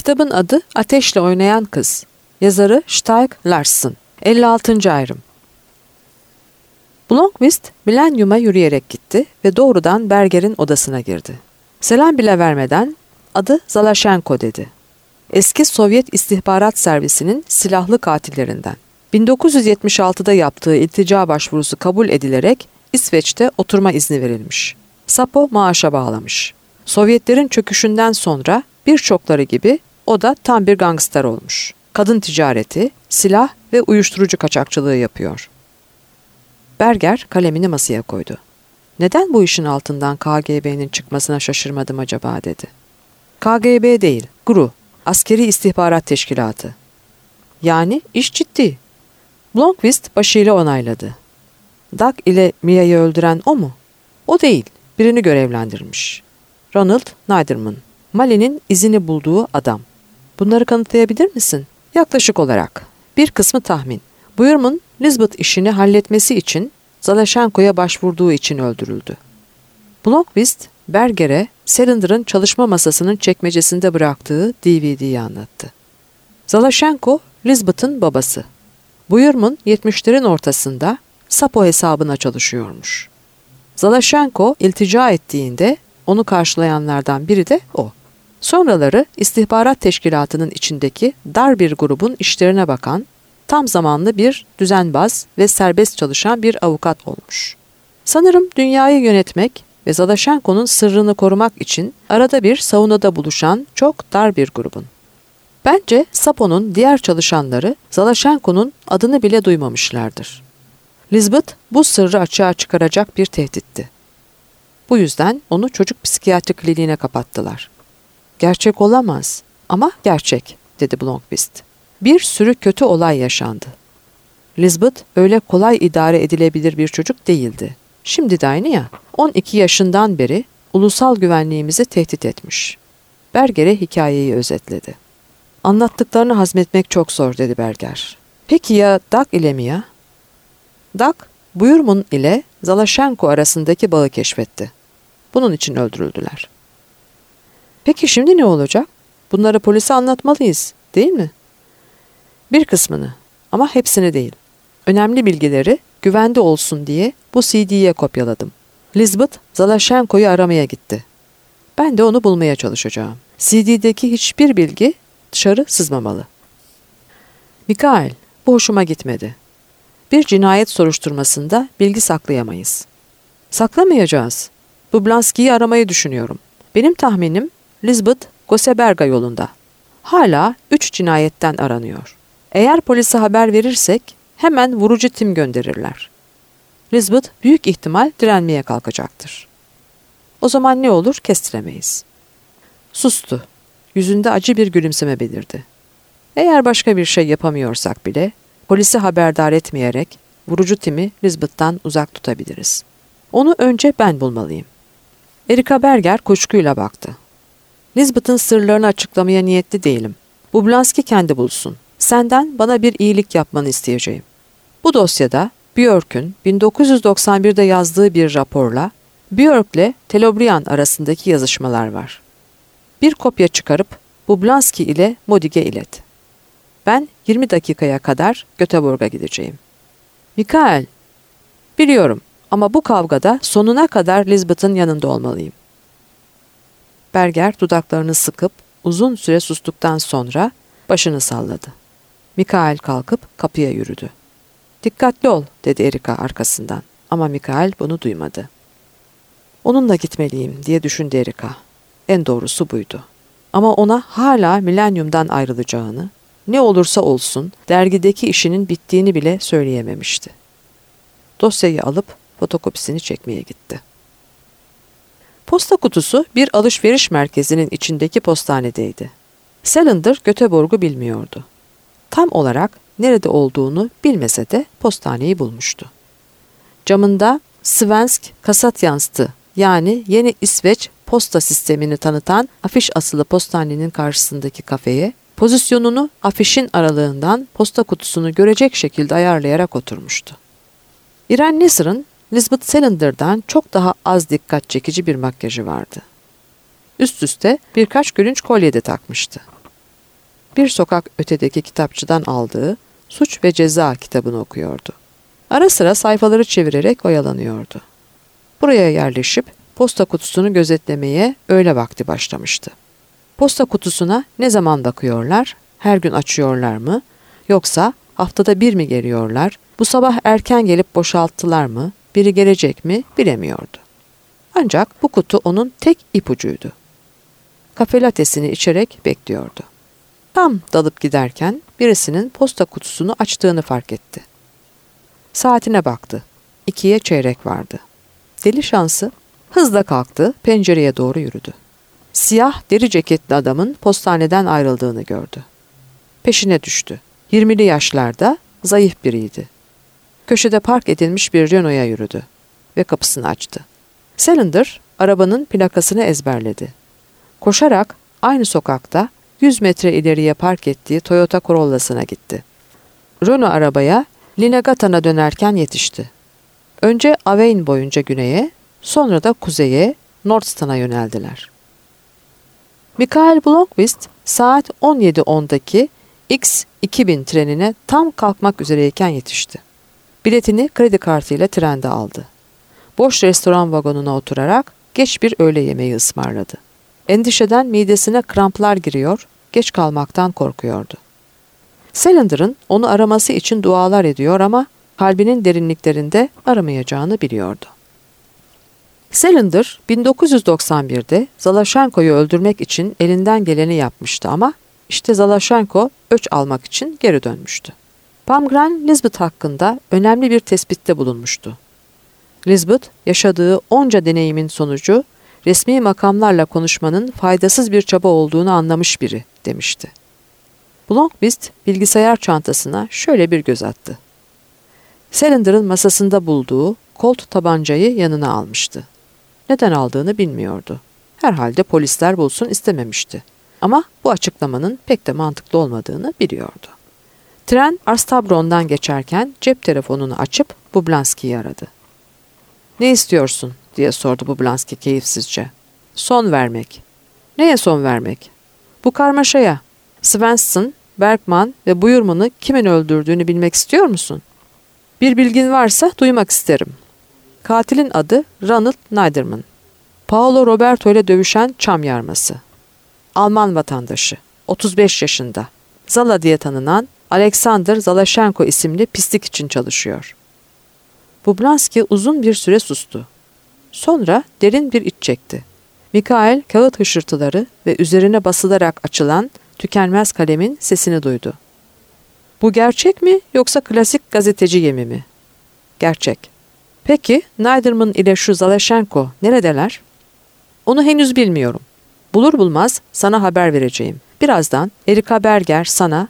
Kitabın adı Ateşle Oynayan Kız. Yazarı Stieg Larsson. 56. ayrım. Blomkvist milenyuma yürüyerek gitti ve doğrudan Berger'in odasına girdi. Selam bile vermeden adı Zalaşenko dedi. Eski Sovyet İstihbarat Servisi'nin silahlı katillerinden. 1976'da yaptığı iltica başvurusu kabul edilerek İsveç'te oturma izni verilmiş. Sapo maaşa bağlamış. Sovyetlerin çöküşünden sonra birçokları gibi o da tam bir gangster olmuş. Kadın ticareti, silah ve uyuşturucu kaçakçılığı yapıyor. Berger kalemini masaya koydu. Neden bu işin altından KGB'nin çıkmasına şaşırmadım acaba dedi. KGB değil, GRU, Askeri İstihbarat Teşkilatı. Yani iş ciddi. Blomkvist başıyla onayladı. Dag ile Mia'yı öldüren o mu? O değil, birini görevlendirmiş. Ronald Neiderman, Mali'nin izini bulduğu adam. Bunları kanıtlayabilir misin? Yaklaşık olarak. Bir kısmı tahmin. Buyurmun, Lisbeth işini halletmesi için Zalaşenko'ya başvurduğu için öldürüldü. Blomkvist, Berger'e Salander'ın çalışma masasının çekmecesinde bıraktığı DVD'yi anlattı. Zalaşenko, Lisbeth'ın babası. Buyurmun 70'lerin ortasında Sapo hesabına çalışıyormuş. Zalaşenko iltica ettiğinde onu karşılayanlardan biri de o. Sonraları istihbarat teşkilatının içindeki dar bir grubun işlerine bakan, tam zamanlı bir düzenbaz ve serbest çalışan bir avukat olmuş. Sanırım dünyayı yönetmek ve Zalaşenko'nun sırrını korumak için arada bir saunada buluşan çok dar bir grubun. Bence Sapo'nun diğer çalışanları Zalaşenko'nun adını bile duymamışlardır. Lisbeth bu sırrı açığa çıkaracak bir tehditti. Bu yüzden onu çocuk psikiyatri kliniğine kapattılar. Gerçek olamaz ama gerçek, dedi Blomkvist. Bir sürü kötü olay yaşandı. Lisbeth öyle kolay idare edilebilir bir çocuk değildi. Şimdi de aynı ya, 12 yaşından beri ulusal güvenliğimizi tehdit etmiş. Berger'e hikayeyi özetledi. Anlattıklarını hazmetmek çok zor, dedi Berger. Peki ya Dag ile Mia? Dag, Buyurmun ile Zalaşenko arasındaki bağı keşfetti. Bunun için öldürüldüler. Peki şimdi ne olacak? Bunları polise anlatmalıyız, değil mi? Bir kısmını ama hepsini değil. Önemli bilgileri güvende olsun diye bu CD'ye kopyaladım. Lisbeth Zalaşenko'yu aramaya gitti. Ben de onu bulmaya çalışacağım. CD'deki hiçbir bilgi dışarı sızmamalı. Mikael, bu hoşuma gitmedi. Bir cinayet soruşturmasında bilgi saklayamayız. Saklamayacağız. Bublanski'yi aramayı düşünüyorum. Benim tahminim Lisbeth Goseberga yolunda. Hala 3 cinayetten aranıyor. Eğer polise haber verirsek hemen vurucu tim gönderirler. Lisbeth büyük ihtimal direnmeye kalkacaktır. O zaman ne olur kestiremeyiz. Sustu. Yüzünde acı bir gülümseme belirdi. Eğer başka bir şey yapamıyorsak bile polisi haberdar etmeyerek vurucu timi Lisbeth'tan uzak tutabiliriz. Onu önce ben bulmalıyım. Erika Berger kuşkuyla baktı. Lisbeth'ın sırlarını açıklamaya niyetli değilim. Bublanski kendi bulsun. Senden bana bir iyilik yapmanı isteyeceğim. Bu dosyada Björk'ün 1991'de yazdığı bir raporla Björk'le Telobrian arasındaki yazışmalar var. Bir kopya çıkarıp Bublanski ile Modig'e ilet. Ben 20 dakikaya kadar Göteborg'a gideceğim. Mikael, biliyorum ama bu kavgada sonuna kadar Lisbeth'ın yanında olmalıyım. Berger dudaklarını sıkıp uzun süre sustuktan sonra başını salladı. Mikael kalkıp kapıya yürüdü. Dikkatli ol, dedi Erika arkasından ama Mikael bunu duymadı. Onunla gitmeliyim diye düşündü Erika. En doğrusu buydu. Ama ona hala milenyumdan ayrılacağını, ne olursa olsun dergideki işinin bittiğini bile söyleyememişti. Dosyayı alıp fotokopisini çekmeye gitti. Posta kutusu bir alışveriş merkezinin içindeki postanedeydi. Salander Göteborg'u bilmiyordu. Tam olarak nerede olduğunu bilmese de postaneyi bulmuştu. Camında Svensk Kassattjänst yani Yeni İsveç posta sistemini tanıtan afiş asılı postanenin karşısındaki kafeye, pozisyonunu afişin aralığından posta kutusunu görecek şekilde ayarlayarak oturmuştu. Irene Neser'ın Lisbeth Salander'dan çok daha az dikkat çekici bir makyajı vardı. Üst üste birkaç gülünç kolye de takmıştı. bir sokak ötedeki kitapçıdan aldığı Suç ve Ceza kitabını okuyordu. Ara sıra sayfaları çevirerek oyalanıyordu. Buraya yerleşip posta kutusunu gözetlemeye öğle vakti başlamıştı. Posta kutusuna ne zaman bakıyorlar, her gün açıyorlar mı, yoksa haftada bir mi geliyorlar, bu sabah erken gelip boşalttılar mı, biri gelecek mi bilemiyordu. Ancak bu kutu onun tek ipucuydu. Kafe latesini içerek bekliyordu. Tam dalıp giderken birisinin posta kutusunu açtığını fark etti. Saatine baktı. 2'ye çeyrek vardı. Deli şansı hızla kalktı, pencereye doğru yürüdü. Siyah deri ceketli adamın postaneden ayrıldığını gördü. Peşine düştü. 20'li yaşlarda, zayıf biriydi. Köşede park edilmiş bir Renault'a yürüdü ve kapısını açtı. Cylinder arabanın plakasını ezberledi. Koşarak aynı sokakta 100 metre ileriye park ettiği Toyota Corolla'sına gitti. Renault arabaya Linegatan'a dönerken yetişti. Önce Aveyn boyunca güneye, sonra da kuzeye, Nordstrand'a yöneldiler. Michael Blomqvist saat 17.10'daki X2000 trenine tam kalkmak üzereyken yetişti. Biletini kredi kartıyla trende aldı. Boş restoran vagonuna oturarak geç bir öğle yemeği ısmarladı. Endişeden midesine kramplar giriyor, geç kalmaktan korkuyordu. Cylinder'ın onu araması için dualar ediyor ama kalbinin derinliklerinde aramayacağını biliyordu. Cylinder 1991'de Zalaşenko'yu öldürmek için elinden geleni yapmıştı ama işte Zalaşenko öç almak için geri dönmüştü. Palmgren Lisbeth hakkında önemli bir tespitte bulunmuştu. Lisbeth, yaşadığı onca deneyimin sonucu resmi makamlarla konuşmanın faydasız bir çaba olduğunu anlamış biri demişti. Blomqvist bilgisayar çantasına şöyle bir göz attı. Cylinder'ın masasında bulduğu Colt tabancayı yanına almıştı. Neden aldığını bilmiyordu. Herhalde polisler bulsun istememişti. Ama bu açıklamanın pek de mantıklı olmadığını biliyordu. Tren Arstabron'dan geçerken cep telefonunu açıp Bublanski'yi aradı. "Ne istiyorsun?" diye sordu Bublanski keyifsizce. "Son vermek." "Neye son vermek?" "Bu karmaşaya. Svensson, Bergman ve Buyurman'ı kimin öldürdüğünü bilmek istiyor musun?" "Bir bilgin varsa duymak isterim." Katilin adı Ronald Niederman. Paolo Roberto ile dövüşen çam yarması. Alman vatandaşı. 35 yaşında. Zala diye tanınan Alexander Zalaşenko isimli pislik için çalışıyor. Bublanski uzun bir süre sustu. Sonra derin bir iç çekti. Mikhail kağıt hışırtıları ve üzerine basılarak açılan tükenmez kalemin sesini duydu. "Bu gerçek mi yoksa klasik gazeteci yemi mi?" "Gerçek." "Peki Niederman ile şu Zalaşenko neredeler?" "Onu henüz bilmiyorum. Bulur bulmaz sana haber vereceğim. Birazdan Erika Berger sana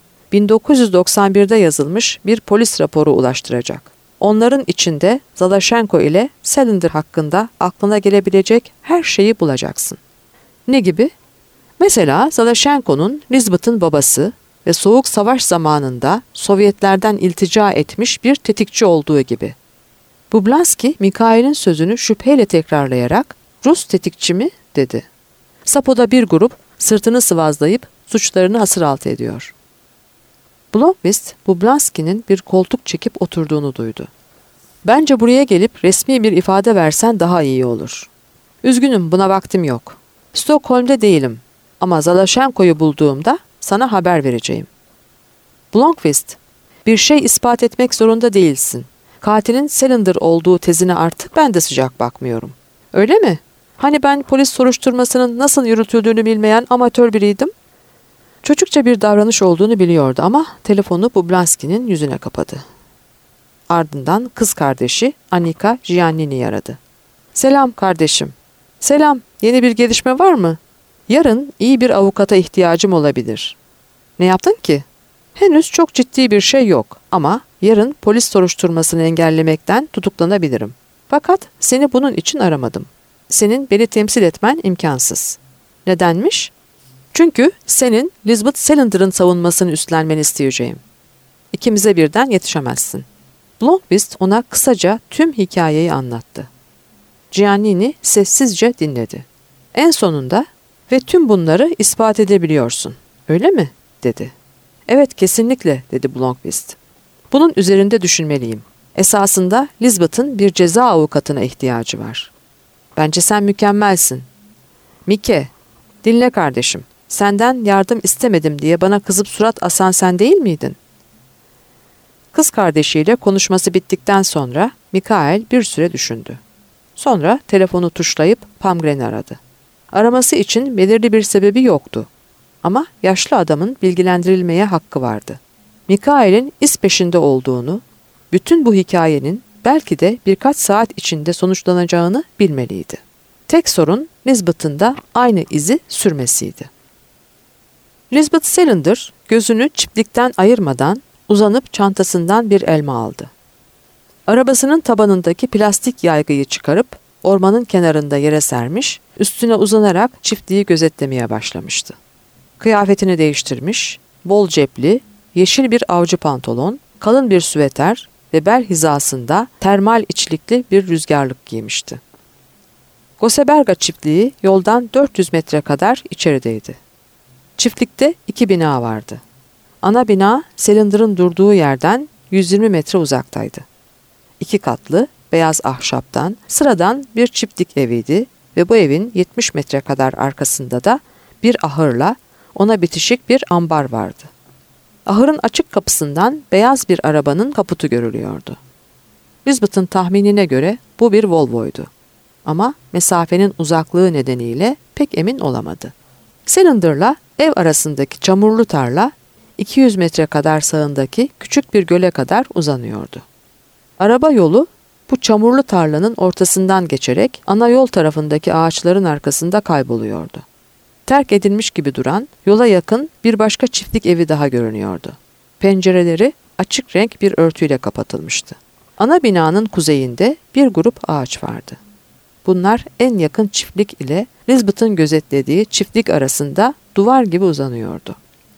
1991'de yazılmış bir polis raporu ulaştıracak. Onların içinde Zalaşenko ile Cylinder hakkında aklına gelebilecek her şeyi bulacaksın." "Ne gibi?" "Mesela Zalaşenko'nun Lisbeth'in babası ve Soğuk Savaş zamanında Sovyetlerden iltica etmiş bir tetikçi olduğu gibi." Bublanski, Mikhail'in sözünü şüpheyle tekrarlayarak "Rus tetikçi mi?" dedi. Sapo'da bir grup sırtını sıvazlayıp suçlarını hasıraltı ediyor. Blomqvist, Bublanski'nin bir koltuk çekip oturduğunu duydu. "Bence buraya gelip resmi bir ifade versen daha iyi olur." "Üzgünüm, buna vaktim yok. Stockholm'de değilim ama Zalaşenko'yu bulduğumda sana haber vereceğim." "Blomqvist, bir şey ispat etmek zorunda değilsin. Katilin Cylinder olduğu tezine artık ben de sıcak bakmıyorum." "Öyle mi? Hani ben polis soruşturmasının nasıl yürütüldüğünü bilmeyen amatör biriydim?" Çocukça bir davranış olduğunu biliyordu ama telefonu Bublanski'nin yüzüne kapadı. Ardından kız kardeşi Annika Giannini'yi aradı. "Selam kardeşim." "Selam, yeni bir gelişme var mı?" "Yarın iyi bir avukata ihtiyacım olabilir." "Ne yaptın ki?" "Henüz çok ciddi bir şey yok ama yarın polis soruşturmasını engellemekten tutuklanabilirim. Fakat seni bunun için aramadım. Senin beni temsil etmen imkansız." "Nedenmiş?" "Çünkü senin Lisbeth Cylinder'ın savunmasını üstlenmeni isteyeceğim. İkimize birden yetişemezsin." Blomqvist ona kısaca tüm hikayeyi anlattı. Giannini sessizce dinledi. En sonunda "Ve tüm bunları ispat edebiliyorsun, öyle mi?" dedi. Evet, kesinlikle, dedi Blomqvist. Bunun üzerinde düşünmeliyim. Esasında Lisbeth'in bir ceza avukatına ihtiyacı var. Bence sen mükemmelsin. Mike, dinle kardeşim. Senden yardım istemedim diye bana kızıp surat asan sen değil miydin? Kız kardeşiyle konuşması bittikten sonra Mikael bir süre düşündü. Sonra telefonu tuşlayıp Palmgren'i aradı. Araması için belirli bir sebebi yoktu. Ama yaşlı adamın bilgilendirilmeye hakkı vardı. Mikael'in iz peşinde olduğunu, bütün bu hikayenin belki de birkaç saat içinde sonuçlanacağını bilmeliydi. Tek sorun Lisbeth'in de aynı izi sürmesiydi. Lisbeth Salander gözünü çiftlikten ayırmadan uzanıp çantasından bir elma aldı. Arabasının tabanındaki plastik yaygıyı çıkarıp ormanın kenarında yere sermiş, üstüne uzanarak çiftliği gözetlemeye başlamıştı. Kıyafetini değiştirmiş, bol cepli, yeşil bir avcı pantolon, kalın bir süveter ve bel hizasında termal içlikli bir rüzgarlık giymişti. Goseberga çiftliği yoldan 400 metre kadar içerideydi. Çiftlikte 2 bina vardı. Ana bina Salander'ın durduğu yerden 120 metre uzaktaydı. 2 katlı, beyaz ahşaptan sıradan bir çiftlik eviydi ve bu evin 70 metre kadar arkasında da bir ahırla ona bitişik bir ambar vardı. Ahırın açık kapısından beyaz bir arabanın kaputu görülüyordu. Lisbeth'in tahminine göre bu bir Volvo'ydu. Ama mesafenin uzaklığı nedeniyle pek emin olamadı. Salander'la ev arasındaki çamurlu tarla 200 metre kadar sağındaki küçük bir göle kadar uzanıyordu. Araba yolu bu çamurlu tarlanın ortasından geçerek ana yol tarafındaki ağaçların arkasında kayboluyordu. Terk edilmiş gibi duran, yola yakın bir başka çiftlik evi daha görünüyordu. Pencereleri açık renk bir örtüyle kapatılmıştı. Ana binanın kuzeyinde bir grup ağaç vardı. Bunlar en yakın çiftlik ile Lisbeth'in gözetlediği çiftlik arasında duvar gibi uzanıyordu.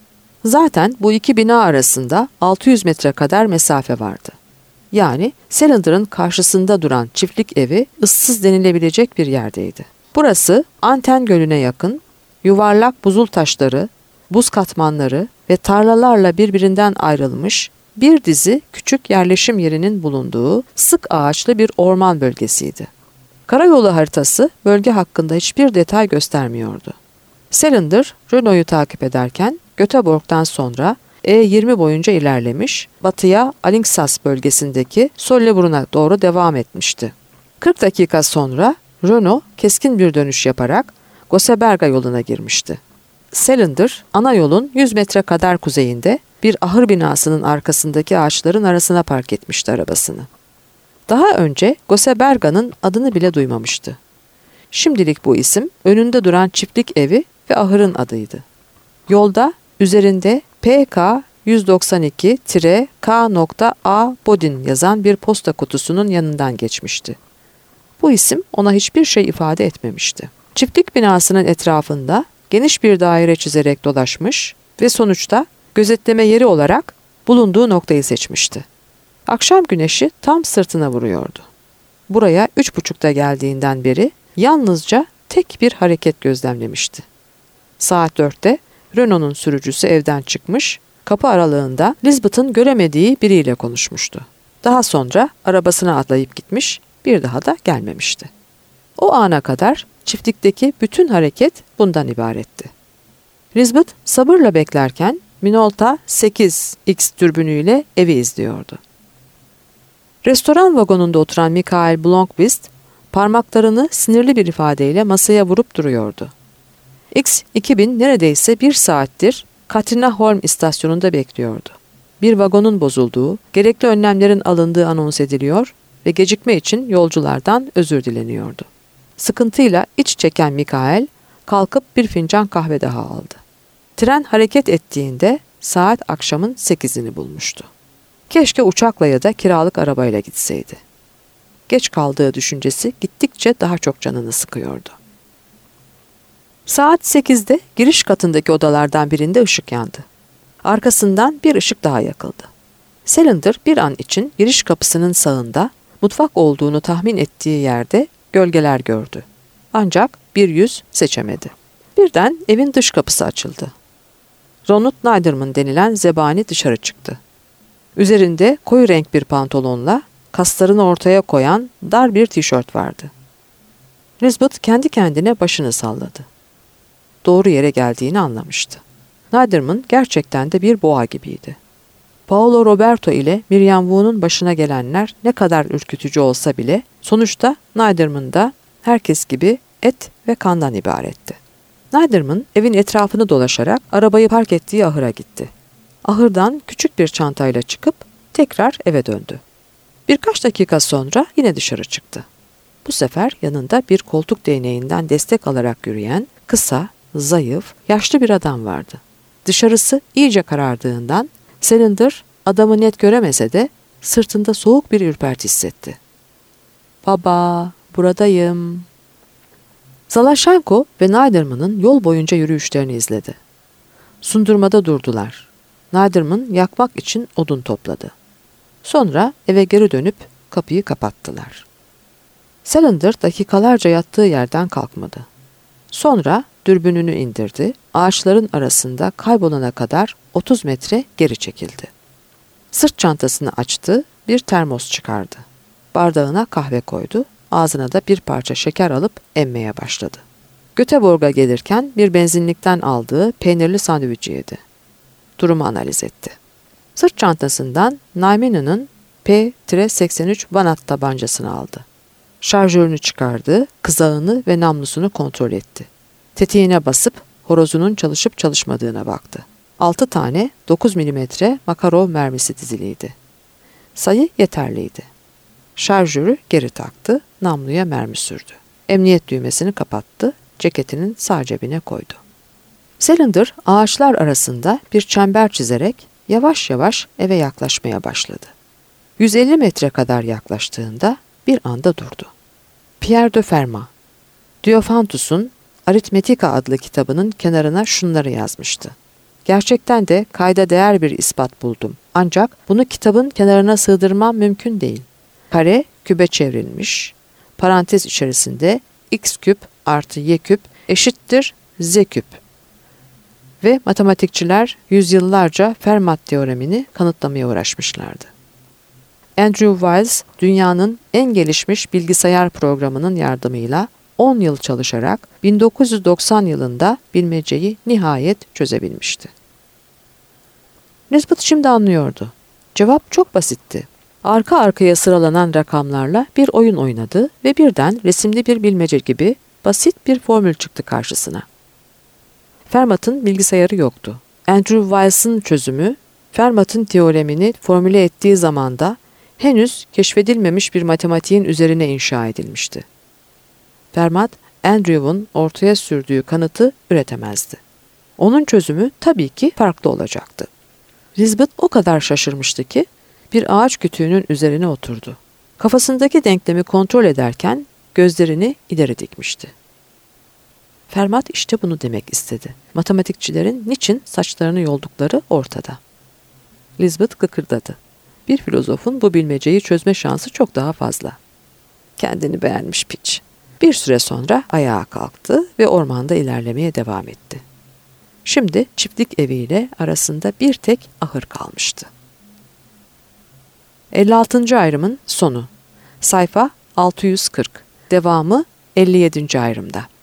Zaten bu iki bina arasında 600 metre kadar mesafe vardı. Yani Salander'ın karşısında duran çiftlik evi ıssız denilebilecek bir yerdeydi. Burası Anten Gölü'ne yakın, yuvarlak buzul taşları, buz katmanları ve tarlalarla birbirinden ayrılmış bir dizi küçük yerleşim yerinin bulunduğu sık ağaçlı bir orman bölgesiydi. Karayolu haritası bölge hakkında hiçbir detay göstermiyordu. Salander, Renault'u takip ederken Göteborg'dan sonra E20 boyunca ilerlemiş, batıya Alingsås bölgesindeki Sollebrun'a doğru devam etmişti. 40 dakika sonra Renault keskin bir dönüş yaparak Goseberga yoluna girmişti. Salander, ana yolun 100 metre kadar kuzeyinde bir ahır binasının arkasındaki ağaçların arasına park etmişti arabasını. Daha önce Goseberga'nın adını bile duymamıştı. Şimdilik bu isim önünde duran çiftlik evi ve ahırın adıydı. Yolda üzerinde PK 192-K.A Bodin yazan bir posta kutusunun yanından geçmişti. Bu isim ona hiçbir şey ifade etmemişti. Çiftlik binasının etrafında geniş bir daire çizerek dolaşmış ve sonuçta gözetleme yeri olarak bulunduğu noktayı seçmişti. Akşam güneşi tam sırtına vuruyordu. Buraya 3.30'da geldiğinden beri yalnızca tek bir hareket gözlemlemişti. Saat 4'te Renault'un sürücüsü evden çıkmış, kapı aralığında Lisbeth'in göremediği biriyle konuşmuştu. Daha sonra arabasına atlayıp gitmiş, bir daha da gelmemişti. O ana kadar çiftlikteki bütün hareket bundan ibaretti. Lisbeth sabırla beklerken Minolta 8X türbünüyle evi izliyordu. Restoran vagonunda oturan Mikael Blomqvist parmaklarını sinirli bir ifadeyle masaya vurup duruyordu. X2000 neredeyse bir saattir Katrineholm istasyonunda bekliyordu. Bir vagonun bozulduğu, gerekli önlemlerin alındığı anons ediliyor ve gecikme için yolculardan özür dileniyordu. Sıkıntıyla iç çeken Mikael kalkıp bir fincan kahve daha aldı. Tren hareket ettiğinde saat akşamın 8'ini bulmuştu. Keşke uçakla ya da kiralık arabayla gitseydi. Geç kaldığı düşüncesi gittikçe daha çok canını sıkıyordu. Saat 8'de giriş katındaki odalardan birinde ışık yandı. Arkasından bir ışık daha yakıldı. Salander bir an için giriş kapısının sağında mutfak olduğunu tahmin ettiği yerde gölgeler gördü. Ancak bir yüz seçemedi. Birden evin dış kapısı açıldı. Ronald Neiderman denilen zebani dışarı çıktı. Üzerinde koyu renk bir pantolonla kaslarını ortaya koyan dar bir tişört vardı. Lisbeth kendi kendine başını salladı. Doğru yere geldiğini anlamıştı. Neiderman gerçekten de bir boğa gibiydi. Paolo Roberto ile Miriam Wu'nun başına gelenler ne kadar ürkütücü olsa bile sonuçta Neiderman da herkes gibi et ve kandan ibaretti. Neiderman evin etrafını dolaşarak arabayı park ettiği ahıra gitti. Ahırdan küçük bir çantayla çıkıp tekrar eve döndü. Birkaç dakika sonra yine dışarı çıktı. Bu sefer yanında bir koltuk değneğinden destek alarak yürüyen, kısa, zayıf, yaşlı bir adam vardı. Dışarısı iyice karardığından Cylinder adamı net göremese de sırtında soğuk bir ürperti hissetti. "Baba, buradayım." Zalashenko ve Neiderman'ın yol boyunca yürüyüşlerini izledi. Sundurmada durdular. Neiderman yakmak için odun topladı. Sonra eve geri dönüp kapıyı kapattılar. Cylinder dakikalarca yattığı yerden kalkmadı. Sonra dürbününü indirdi, ağaçların arasında kaybolana kadar 30 metre geri çekildi. Sırt çantasını açtı, bir termos çıkardı. Bardağına kahve koydu, ağzına da bir parça şeker alıp emmeye başladı. Göteborg'a gelirken bir benzinlikten aldığı peynirli sandviçi yedi. Durumu analiz etti. Sırt çantasından Naiman'ın P-83 Banat tabancasını aldı. Şarjörünü çıkardı, kızağını ve namlusunu kontrol etti. Tetiğine basıp horozunun çalışıp çalışmadığına baktı. 6 tane 9 mm Makarov mermisi diziliydi. Sayı yeterliydi. Şarjörü geri taktı, namluya mermi sürdü. Emniyet düğmesini kapattı, ceketinin sağ cebine koydu. Cylinder ağaçlar arasında bir çember çizerek yavaş yavaş eve yaklaşmaya başladı. 150 metre kadar yaklaştığında bir anda durdu. Pierre de Fermat, Diophantus'un Arithmetika adlı kitabının kenarına şunları yazmıştı. "Gerçekten de kayda değer bir ispat buldum. Ancak bunu kitabın kenarına sığdırmam mümkün değil. Kare kübe çevrilmiş. Parantez içerisinde x küp artı y küp eşittir z küp." Ve matematikçiler yüzyıllarca Fermat teoremini kanıtlamaya uğraşmışlardı. Andrew Wiles, dünyanın en gelişmiş bilgisayar programının yardımıyla 10 yıl çalışarak 1990 yılında bilmeceyi nihayet çözebilmişti. Lisbeth şimdi anlıyordu. Cevap çok basitti. Arka arkaya sıralanan rakamlarla bir oyun oynadı ve birden resimli bir bilmece gibi basit bir formül çıktı karşısına. Fermat'ın bilgisayarı yoktu. Andrew Wiles'ın çözümü, Fermat'ın teoremini formüle ettiği zamanda henüz keşfedilmemiş bir matematiğin üzerine inşa edilmişti. Fermat, Andrew'un ortaya sürdüğü kanıtı üretemezdi. Onun çözümü tabii ki farklı olacaktı. Lisbeth o kadar şaşırmıştı ki bir ağaç kütüğünün üzerine oturdu. Kafasındaki denklemi kontrol ederken gözlerini ileri dikmişti. Fermat işte bunu demek istedi. Matematikçilerin niçin saçlarını yoldukları ortada. Lisbeth kıkırdadı. Bir filozofun bu bilmeceyi çözme şansı çok daha fazla. Kendini beğenmiş piç. Bir süre sonra ayağa kalktı ve ormanda ilerlemeye devam etti. Şimdi çiftlik eviyle arasında bir tek ahır kalmıştı. 56. ayrımın sonu. Sayfa 640. Devamı 57. ayrımda.